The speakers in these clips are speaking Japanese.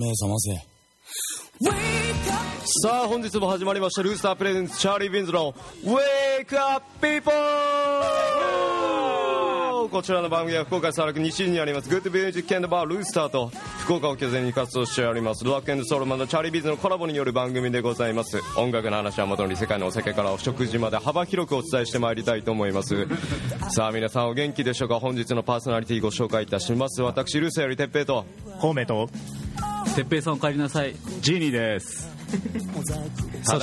目覚ませ。 さあ本日も始まりましたルースタープレゼンツチャーリー・ビンズの Wake Up People。 こちらの番組は福岡サラク西にありますグッドミュージック&バールースターと福岡を拠点に活動しておりますロック&ソウルマンのチャーリー・ビンズのコラボによる番組でございます。音楽の話はもとに世界のお酒からお食事まで幅広くお伝えしてまいりたいと思います。さあ皆さんお元気でしょうか。本日のパーソナリティご紹介いたします。私ルースターよりてっぺいと孔明とてっぺいさんお帰りなさい、 ジーニーです。 そ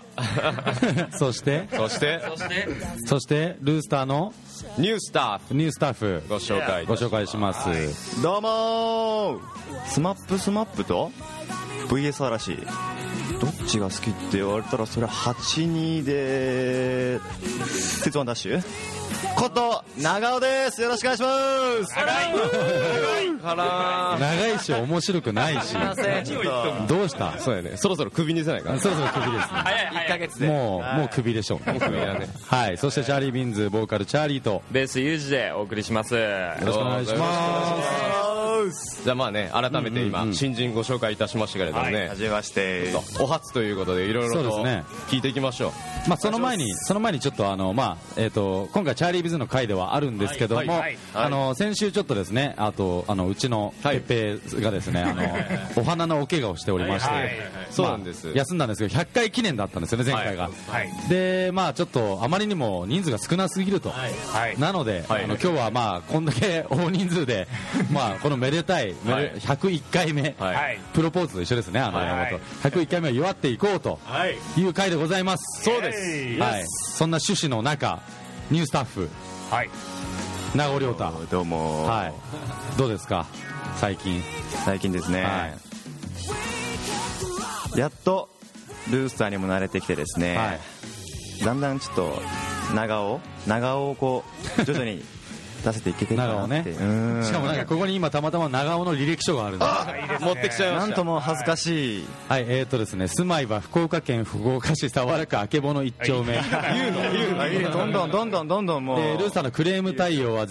してルースターのニュースタッフご紹介します、はい、 どうもスマップと VS 嵐どっちが好きって言われたらそれは82で鉄腕ダッシュこと長尾です。よろしくお願いします。 長いし面白くないしどうした。 そうやね、そろそろクビにせないかな。 そろそろクビですね。 1ヶ月でもうクビでしょうね。 もうクビだね。 はい。そしてチャーリー・ビンズボーカルチャーリーとベースユージでお送りします。よろしくお願いします。 じゃあまあね、改めて今、新人ご紹介いたしましたけれどもね、 はじめまして。 お初ということでいろいろと聞いていきましょう。 まあその前にちょっと今回チャーリー・ビズの回ではあるんですけども、先週ちょっとですね、うちのてっぺいがですね、お花のお怪我をしておりまして、 そうなんです。 休んだんですけど100回記念だったんですよね、前回が。でちょっとあまりにも人数が少なすぎると、なので今日はこんだけ大人数でこのめでたい101回目プロポーズと一緒ですね、101回目を祝っていこうという回でございます。 そうです。 そんな趣旨の中、ニュースタッフ長尾亮太、 どうも。 どうですか最近ですね、やっとルースターにも慣れてきてですね、だんだんちょっと長尾をこう徐々に出せていけてるかなって。 しかもここに今たまたま長尾の履歴書があるんで持ってきちゃいました。 なんとも恥ずかしい。 ですね、住まいは福岡県福岡市早良区あけぼの1丁目。 言うのどんどんもう。 ルースターのクレーム対応は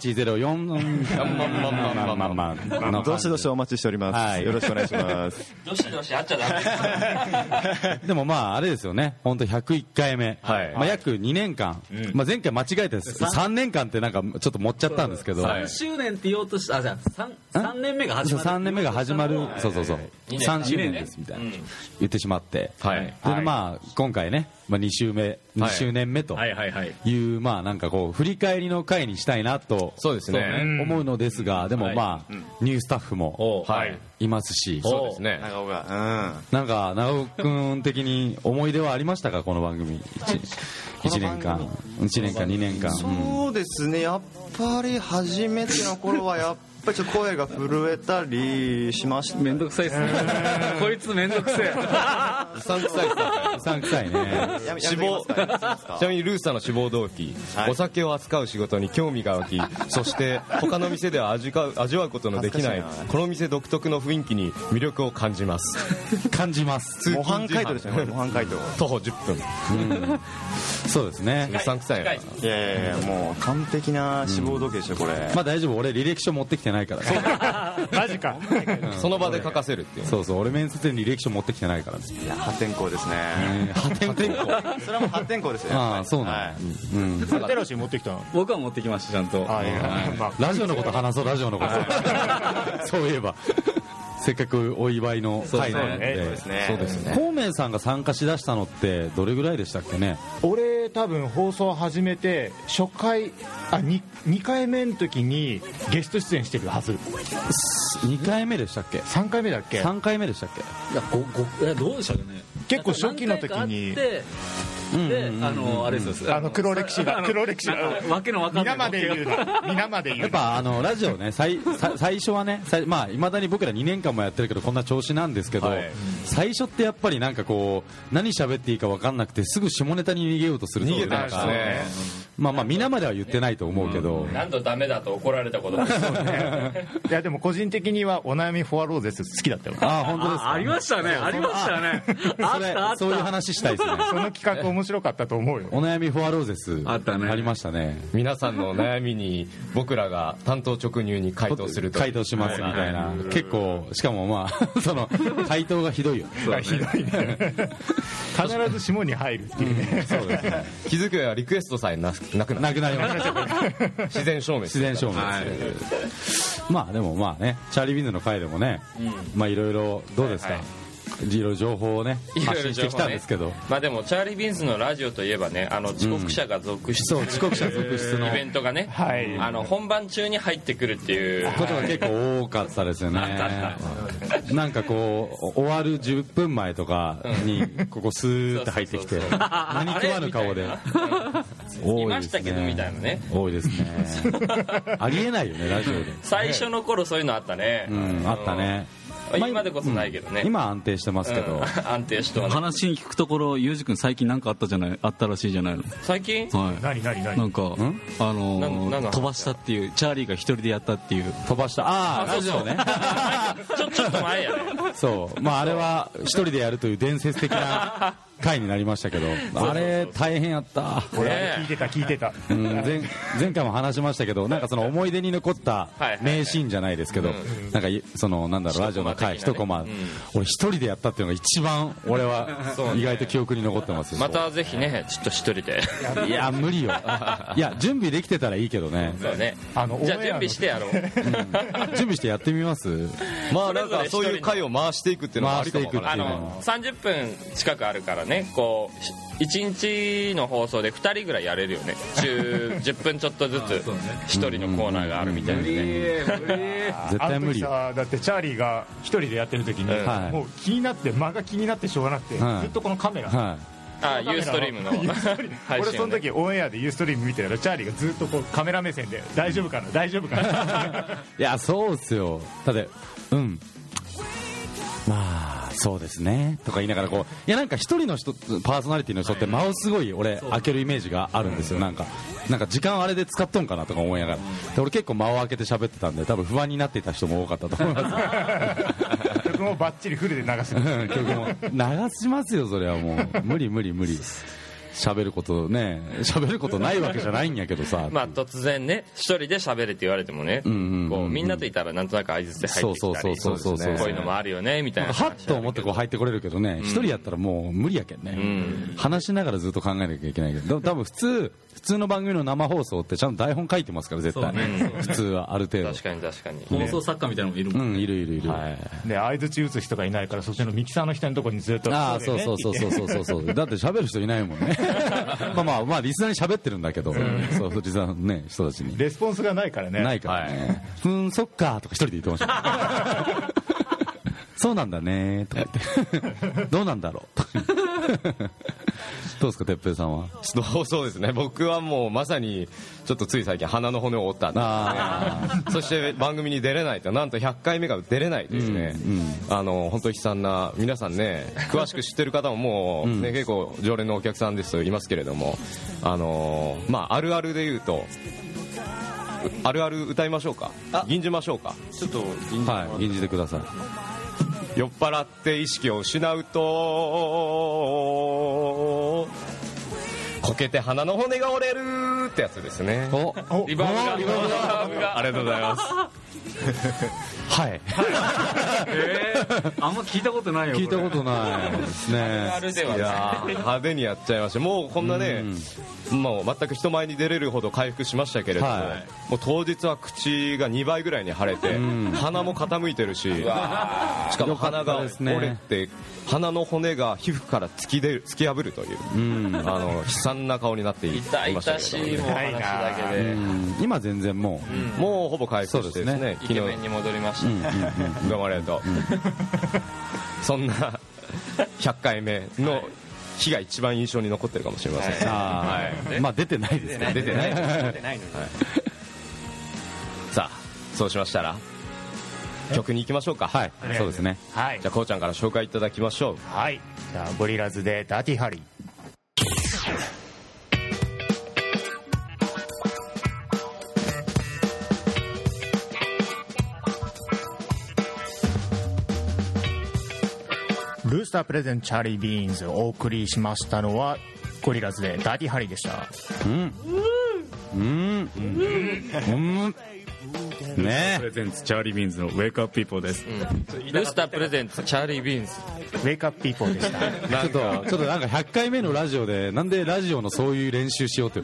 0804 どしどしお待ちしております。よろしくお願いします。 どしどしあっちゃダメ。 でもあれですよね、本当101回目、約2年間、前回間違えて3年間ってちょっと持っちゃったんですけど、 3周年って言おうとした。じゃあ3年目が始まる。 3年目が始まる。そう3周年ですみたいな言ってしまって、で今回ね、2周年目という振り返りの回にしたいなと思うのですが、でもニュースタッフもいますし、 そうですね、 長尾が長尾君的に思い出はありましたか、この番組。1年間2年間。 そうですね、やっぱり初めての頃はやっぱりちょっと声が震えたりしました。 めんどくさいですねこいつめんどくせえ。 うさんくさいね。ちなみにルースターの志望動機、お酒を扱う仕事に興味が湧き、そして他の店では味わうことのできないこの店独特の雰囲気に魅力を感じます。 模範解答ですね。模範解答徒歩10分。 そうですね。 うさんくさいよ。 いやもう完璧な志望動機でしょこれ。 大丈夫、俺履歴書持ってきてないからね。 マジか。 その場で書かせるっていう。 そう俺面接に履歴書持ってきてないから。 いや破天荒ですね。 破天荒。 それはもう破天荒ですよ。 ああそうなんだ。 テロシー持ってきたの。 僕は持ってきましたちゃんと。 ラジオのこと話そう、ラジオのこと。そういえばせっかくお祝いの会なんで。そうですね。孔明さんが参加しだしたのってどれぐらいでしたっけね。 俺多分放送始めて初回2回目の時にゲスト出演してるはず。 2回目でしたっけ。 3回目だっけ。 3回目でしたっけ。 いやどうでしたっけね。 結構初期の時にであれですよ、 黒歴史がわけのわかんない皆まで言うやっぱラジオね、最初はね、いまだに僕ら2年間もやってるけどこんな調子なんですけど、最初ってやっぱり何喋っていいか分かんなくてすぐ下ネタに逃げようとすると。 逃げてましたね。 まあ皆までは言ってないと思うけど、 何度ダメだと怒られたこともいやでも個人的にはお悩みフォアローゼス好きだったよ。 ああ本当ですか。 ありましたね、ありましたね。あったあった。 そういう話したいですね。 その企画面白かったと思うよ。 お悩みフォアローゼスあったね、 ありましたね。 皆さんの悩みに僕らが単刀直入に回答すると、 回答しますみたいな、結構しかもまあその回答がひどいよね。 ひどいね。必ず下に入るっていうね。 そうですね。 気づくやリクエストさえなくなりました。 自然消滅。 自然消滅です。まあでもまあね、チャーリー・ビンズの回でもね、まあいろいろどうですか。いろいろ情報をね発信してきたんですけど、 まあでもチャーリー・ビンズのラジオといえばね、遅刻者が続出、 そう遅刻者続出のイベントがね、本番中に入ってくるっていうことが結構多かったですよね。なんかこう終わる10分前とかにここスーって入ってきて何食わぬ顔でいましたけどみたいなね、 多いですね。ありえないよねラジオで。 最初の頃そういうのあったね。 あったね。 今でこそないけどね。 今安定してますけど。 安定してます。 話に聞くところ、ゆうじくん最近なんかあったらしいじゃないの。 最近？ はい。 何なんか飛ばしたっていう、チャーリーが一人でやったっていう。 飛ばした。ああラジオね。 ちょっと前やね。 そう。まああれは一人でやるという伝説的な回になりましたけど、あれ大変やった。 俺聞いてた。 前回も話しましたけど、なんかその思い出に残った名シーンじゃないですけど、なんかそのなんだろうラジオの回一コマ、俺一人でやったっていうのが一番俺は意外と記憶に残ってますよ。 またぜひねちょっと一人で。 いや無理よ。いや準備できてたらいいけどね。 そうね。じゃあ準備してやろう。 準備してやってみます。 まあなんかそういう回を回していくっていうのもありかも。 30分近くあるからね、こう1日の放送で2人ぐらいやれるよね。週10分ちょっとずつ1人のコーナーがあるみたいなね。 絶対無理よ。 だってチャーリーが1人でやってる時にもう気になって間が気になってしょうがなくて、ずっとこのカメラ、 ユーストリームの俺その時オンエアでユーストリーム見てたらチャーリーがずっとこうカメラ目線で大丈夫かないやそうっすよ。だってまあそうですねとか言いながらこういやなんか一人の人パーソナリティの人って間をすごい俺開けるイメージがあるんですよ。なんか時間あれで使っとんかなとか思いながら、で俺結構間を開けて喋ってたんで多分不安になっていた人も多かったと思います曲もバッチリフルで流す。 曲も流しますよそれはもう無理喋ることないわけじゃないんやけどさ。 まあ突然ね一人で喋れって言われてもね、こうみんなといたらなんとなく相槌で入ってきたり、こういうのもあるよねみたいな。 はっと思ってこう入ってこれるけどね、一人やったらもう無理やけんね。話しながらずっと考えなきゃいけないけど、多分普通の番組の生放送ってちゃんと台本書いてますから絶対。普通はある程度。 確かに。 放送作家みたいなのもいるもんね。 いる。 で相槌打つ人がいないからそっちのミキサーの人のところにずっと。 ああそう。だって喋る人いないもんね。まあリスナーに喋ってるんだけど、そうリスナーのね人たちにレスポンスがないからね。 ないからね。そっかとか一人で言ってました。そうなんだねとか言ってどうなんだろうとか。どうですか哲平さんは。 そうですね、僕はもうまさにちょっとつい最近鼻の骨を折ったんですね。そして番組に出れないと、なんと100回目が出れないですね。本当に悲惨な、皆さんね詳しく知ってる方ももう、ね結構常連のお客さんですといますけれども、まああるあるで言うとあるある歌いましょうか。吟じましょうか。 ちょっと吟じてください。 酔っ払って意識を失うとこけて鼻の骨が折れるってやつですね。 リバーブがありがとうございます。 はい。 あんま聞いたことないよ。 聞いたことないですね。 あるでは。 いや派手にやっちゃいました。もうこんなね、もう全く人前に出れるほど回復しましたけれども、もう当日は口が2倍ぐらいに腫れて、鼻も傾いてるし、しかも鼻が折れて鼻の骨が皮膚から突き破るという悲惨な顔になっていましたけど、 痛しいもう話だけで、 今全然もうほぼ回復してですね、 イケメンに戻りました。 どうもありがとう。そんな100回目の日が一番印象に残ってるかもしれません。 まあ出てないですね。 出てないのに。さあそうしましたら曲に行きましょうか。 はい、そうですね。 じゃあこうちゃんから紹介いただきましょう。 はい、じゃあゴリラズでダーティーハリー。 タープレゼンツチャーリービーンズをお送りしましたのはゴリラズでダーティーハリーでした。 ねプレゼンツチャーリービーンズのウェイクアップピーポーです。 ルスタープレゼンツチャーリービーンズウェイクアップピーポーでした。 ちょっとなんか100回目のラジオでなんでラジオのそういう練習しようって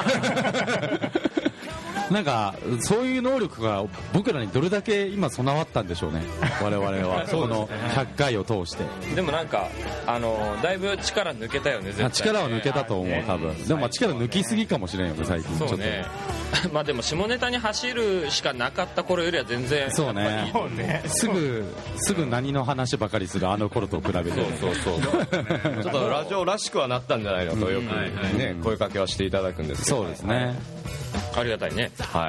なんかそういう能力が僕らにどれだけ今備わったんでしょうね、我々はこの100回を通して。 でもなんかだいぶ力抜けたよね、絶対ね。 力は抜けたと思う、多分。でもまあ力抜きすぎかもしれんよね、最近。 そうねまあでも下ネタに走るしかなかった頃よりは全然そうねすぐ何の話ばかりするあの頃と比べて。 そうちょっとラジオらしくはなったんじゃないのとよくね声かけはしていただくんですけど。 そうですね、 ありがたいね。 はい、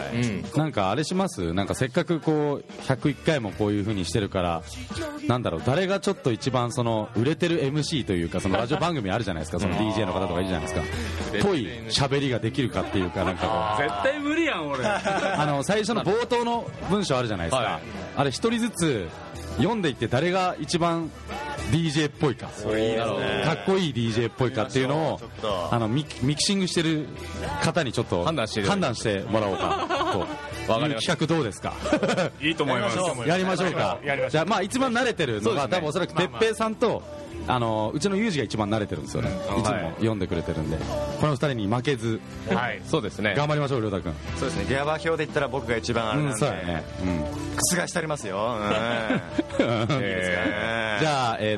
なんかあれします？なんかせっかくこう101回もこういう風にしてるから、なんだろう、誰がちょっと一番その売れてる MC というか、そのラジオ番組あるじゃないですか、その DJ の方とかいるじゃないですか、ぽい喋りができるかっていうか、なんかこう絶対無理やん俺最初の冒頭の文章あるじゃないですか、 はい、 あれ一人ずつ読んでいって誰が一番 DJ っぽいか、かっこいい DJ っぽいかっていうのをミキシングしてる方にちょっと判断してもらおうかという企画どうですか？ いいと思います。 やりましょうか。じゃあまあ一番慣れてるのが多分おそらく哲平さんとうちのユージが一番慣れてるんですよね、いつも読んでくれてるんで、この二人に負けず、 そうですね、 頑張りましょう、亮太君。 そうですね、ギャバ表で言ったら僕が一番あれなんで、 そうやね、 覆してありますよ。 じゃあ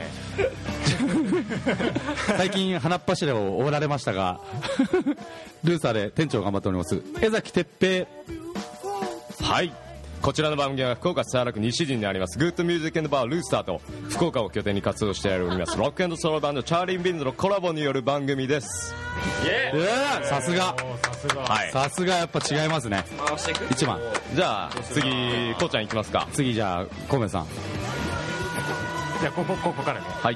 最近鼻っ柱を折られましたがルーサーで店長頑張っております江崎哲平。 はい、こちらの番組は福岡市早良区西陣にありますグッドミュージック&バールースターと福岡を拠点に活動しておりますロック&ソロバンドチャーリー・ビーンズのコラボによる番組です。 さすが、さすがやっぱ違いますね。1番。 じゃあ次こうちゃんいきますか。 次じゃあコメさん。 じゃあここからね。 はい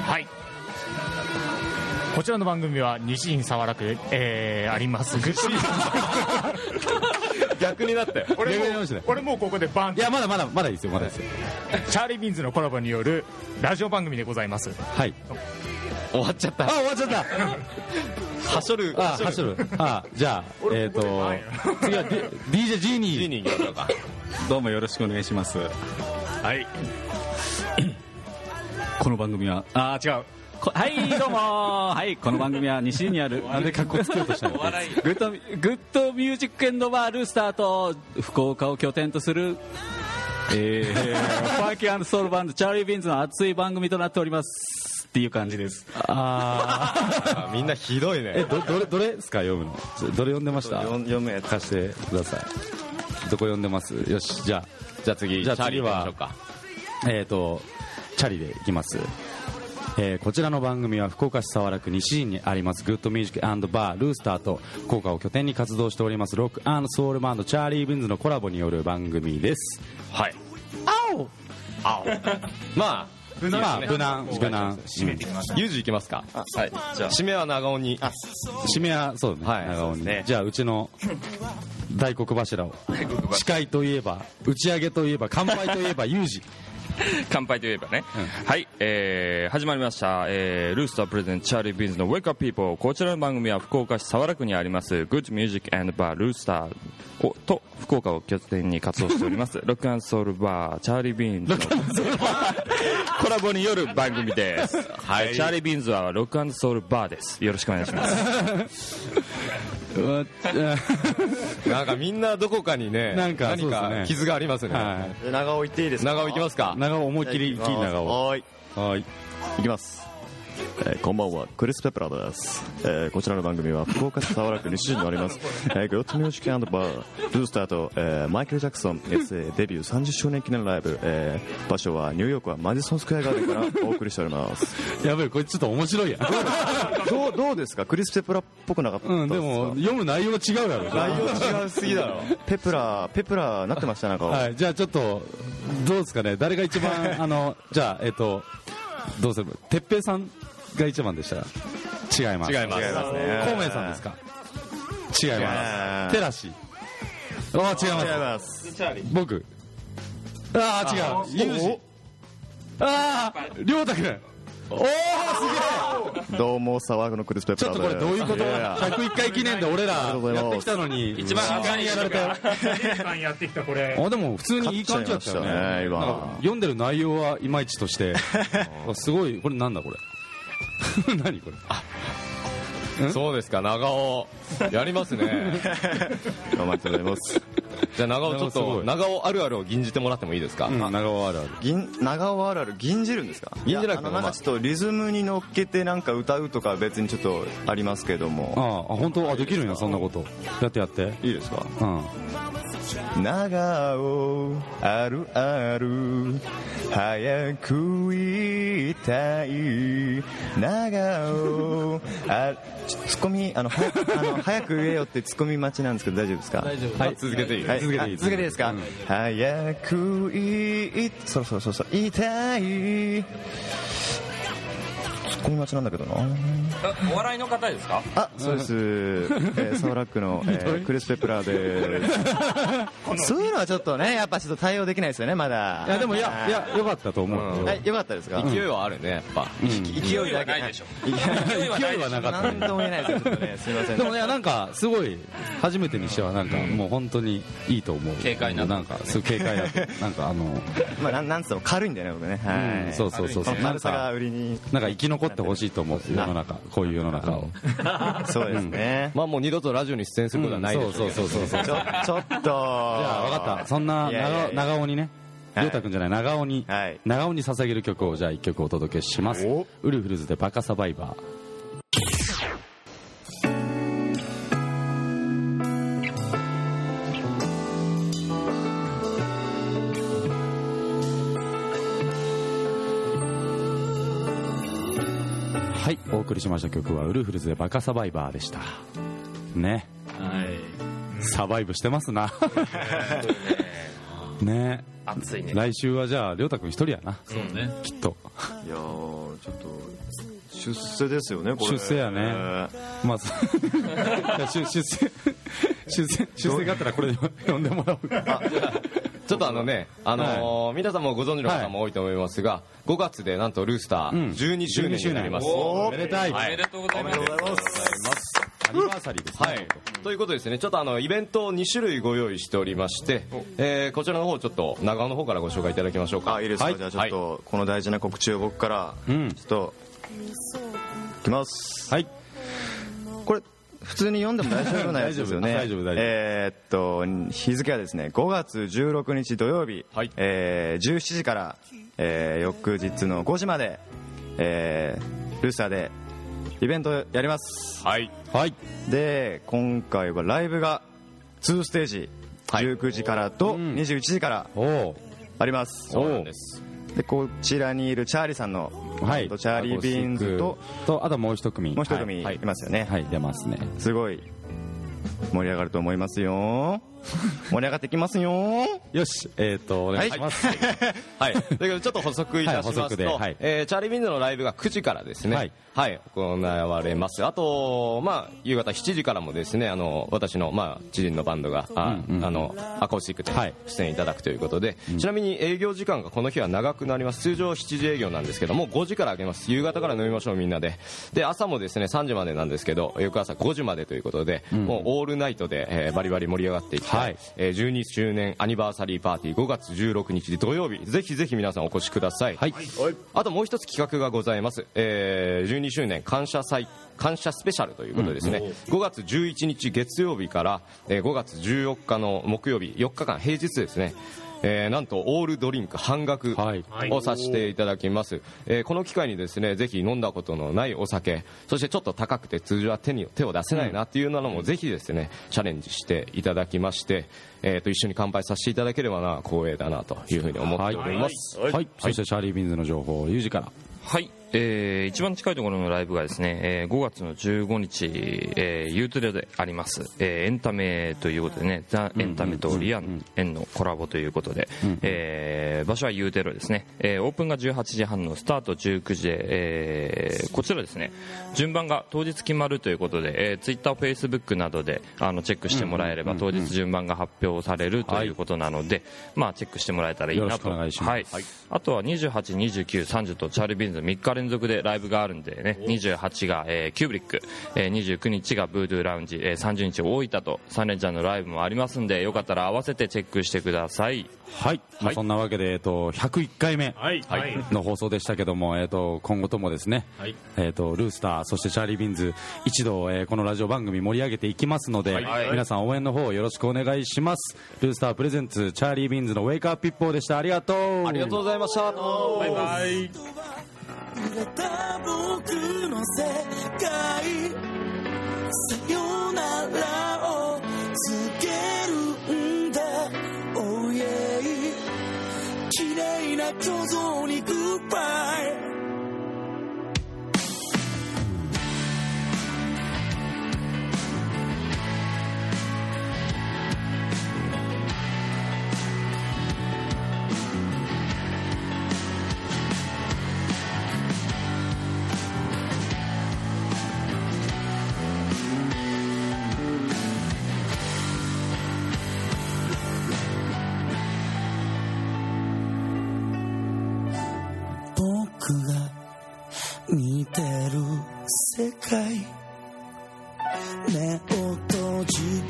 こちらの番組は西陣早良区で、ありますグッドミュージック逆になって俺もうここでバン。 いやまだいいですよ、まだですよ。 チャーリー・ビーンズのコラボによるラジオ番組でございます。 はい、 終わっちゃった。 終わっちゃったはしょる。 じゃあ次は DJ ジーニー行きましょうか。 どうもよろしくお願いします。はいこの番組は違うはいどうもはいこの番組は西陣にあるなんで格好つけようとしたのグッドミュージック&バールースターと福岡を拠点とするファンキー&ソウルバンドチャーリー・ビーンズの熱い番組となっておりますっていう感じです。 みんなひどいね。 どれですか読むの？どれ読んでました？ 読むやつ貸してください。どこ読んでます？よし、じゃあ次はチャーリーでいきます。こちらの番組は福岡市早良区西陣にありますグッドミュージック&バールースターと福岡を拠点に活動しておりますロック&ソウルバンドチャーリー・ビーンズのコラボによる番組です。 はい。まあ無難締めてきました。 ユージいきますか。 はい、じゃあ締めは長尾に。 締めはそうね、長尾に。じゃあうちの大黒柱を司会といえば打ち上げといえば乾杯といえばユージ乾杯といえばね、はい、始まりました、ルースタープレゼンツチャーリー・ビーンズの Wake Up People。 こちらの番組は福岡市早良区にあります Good Music & Bar ルースターと福岡を拠点に活動しておりますロック&ソウルバーチャーリー・ビーンズのコラボによる番組です。はい、チャーリー・ビーンズはロック&ソウルバーです。よろしくお願いしますなんかみんなどこかにね何か傷がありますね。 長尾行っていいですか？ 長尾行きますか。 長尾思いっきり長尾。 はい行きます。こんばんは、クリス・ペプラーです。こちらの番組は福岡市早良区西陣にありますグッドミュージック&バールースターと、マイケル・ジャクソン SA デビュー30周年記念ライブ、場所はニューヨークはマジソンスクエアガーデンからお送りしておりますやべえ、これちょっと面白いやどうですか？クリス・ペプラっぽくなかったですか？ でも読む内容違うやろ。 内容違うすぎだろペプラなってましたなんか。 はい、じゃあちょっとどうですかね、誰が一番じゃあどうする？哲平さんが一番でしたら違います。 違いますね。 孔明さんですか？違います。テラシ。違います。僕。違う。ユージ。亮太君。 おおすげえ。 どうも騒ぐのクリス・ペプちょっとこれどういうこと？101回記念で俺らやってきたのに一番新しいやられたよ。 1年間やってきたこれ。 あでも普通にいい感じだったよね。なんか読んでる内容はいまいちとしてすごい。これなんだこれ何これ。 そうですか、長尾やりますね。 頑張ってございます。 じゃあ長尾ちょっと長尾あるあるを吟じてもらってもいいですか？ 長尾あるある。 長尾あるある吟じるんですか？ 吟じなくてもなんかちょっとリズムに乗っけてなんか歌うとか別にちょっとありますけども。 本当？できるんやそんなこと。やっていいですか？ 長尾あるある早く言いたい長尾ツッコミ早く言えよってツッコミ待ちなんですけど大丈夫ですか？ 大丈夫。 はい、続けていい？ 続けていいですか？早く言いたいツッコミ待ちなんだけどな。 お笑いの方ですか？ そうです。ソーラックのクリス・ペプラーです。そういうのはちょっとねやっぱちょっと対応できないですよねまだ。 いやでもいや良かったと思う。 よかったですか？ 勢いはあるねやっぱ。 勢いはないでしょ。 勢いはなかった。 なんとも言えないですよちょっとねすみません。 でもねなんかすごい初めてにしてはなんかもう本当にいいと思う。 軽快ななんかすごい軽快だとなんかまあなんつうの軽いんだよね僕ね。はい。 そう軽さが売りに。 なんか生き残ってほしいと思う世の中こういう世の中を。 そうですね。 まあもう二度とラジオに出演することはないでしょう。 そうちょっと。じゃあ分かった。そんな長尾にね。りょうたくんじゃない長尾に捧げる曲をじゃあ1曲お届けします。ウルフルズでバカサバイバー。はい、お送りしました曲はウルフルズでバカサバイバーでしたね。サバイブしてますなね。 暑いね。 来週はじゃありょうたくん一人やな。 そうね。 きっと。 いやちょっと出世ですよねこれ。 出世やね。まあ出世があったらこれ呼んでもらおうか。 ちょっと皆さんもご存知の方も多いと思いますが、5月でなんとルースター12周年になります。 おめでたい。 おめでとうございます。 アニバーサリーですね。 はい。ということですね、ちょっとイベントを2種類ご用意しておりまして、こちらの方ちょっと長尾の方からご紹介いただきましょうか。 いいですか？じゃあちょっとこの大事な告知を僕からちょっといきます。 はい。 これ普通に読んでも大丈夫なやつですよね。 大丈夫。 日付はですね5月16日土曜日、17時から、翌日の5時まで、ルースターでイベントやります。 はい。 で今回はライブが2ステージ、19時からと21時からあります。 そうなんです。 でこちらにいるチャーリーさんの、チャーリービーンズとあともう一組いますよね。 出ますね。 すごい盛り上がると思いますよ。盛り上がってきますよ。 よし、お願いします。 はい。だけどちょっと補足いたしますと、チャーリー・ビンズのライブが9時からですね、行われます。あと夕方7時からもですね、私の知人のバンドがアコースティックで出演いただくということで、ちなみに営業時間がこの日は長くなります。通常7時営業なんですけども5時から開けます。夕方から飲みましょうみんなで。で朝もですね3時までなんですけど、翌朝5時までということで、もうオールナイトでバリバリ盛り上がっていきたい。12周年アニバーサリーパーティー5月16日土曜日、ぜひぜひ皆さんお越しください。あともう一つ企画がございます。12周年感謝スペシャルということでですね、5月11日月曜日から5月14日の木曜日4日間平日ですね、なんとオールドリンク半額をさせていただきます。この機会にですねぜひ飲んだことのないお酒、そしてちょっと高くて通常は手を出せないなっていうのもぜひですねチャレンジしていただきまして、一緒に乾杯させていただければな光栄だなというふうに思っております。 そしてチャーリー・ビンズの情報をユージから。 一番近いところのライブがですね、5月の15日、ユーテレであります、エンタメということでね、ザ・エンタメとリアンのコラボということで、場所はユーテレですね。オープンが18時半のスタート19時で、こちらですね順番が当日決まるということで、ツイッター、フェイスブックなどでチェックしてもらえれば当日順番が発表されるということなので、チェックしてもらえたらいいなと。あとは28、29、30とチャーリー・ビンズ3日連続でライブがあるんでね、28が、キューブリック、29日がブードゥーラウンジ、30日大分と3連チャンのライブもありますんで、よかったら合わせてチェックしてください。 はい、まあ、そんなわけで、101回目の放送でしたけども、今後ともですね、ルースターそしてチャーリー・ビーンズ一度、このラジオ番組盛り上げていきますので、皆さん応援の方よろしくお願いします。ルースタープレゼンツチャーリー・ビーンズのウェイクアップ一報でした。ありがとう。 ありがとうございました。 バイバイ。 僕の世界さよならを告げるんだ Oh yeah 綺麗な巨像にグッバイ見てる世界目を閉じて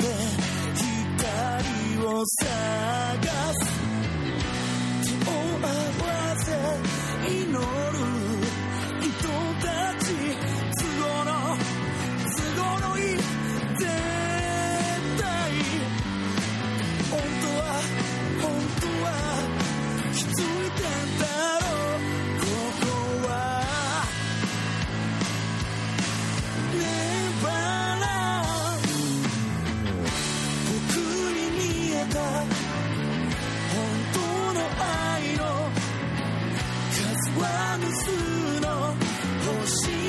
光を探す手を合わせ祈る人たち都合のいい絶対本当は気づいてんだろうここは数の星